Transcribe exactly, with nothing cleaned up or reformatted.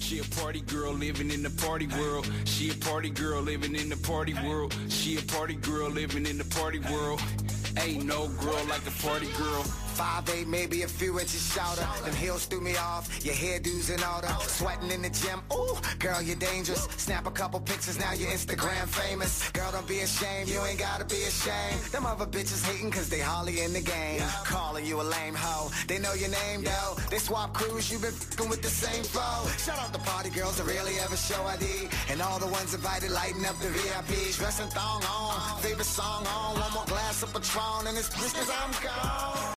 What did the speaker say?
She a party girl living in the party world. She a party girl living in the party world. She a party girl living in the party world. Ain't no girl like a party girl. Five eight, maybe a few inches shorter. Them heels threw me off, your hairdo's in order. Sweating in the gym, ooh, girl, you're dangerous. Snap a couple pictures, now you're Instagram famous. Girl, don't be ashamed, you ain't gotta be ashamed. Them other bitches hating cause they hardly in the game. Calling you a lame hoe, they know your name though. They swap crews, you been f***ing with the same flow. Shout out the party girls that really ever show I D. And all the ones invited lighting up the V I Ps. Dressing thong on, favorite song on. One more glass of Patron and it's just cause I'm gone.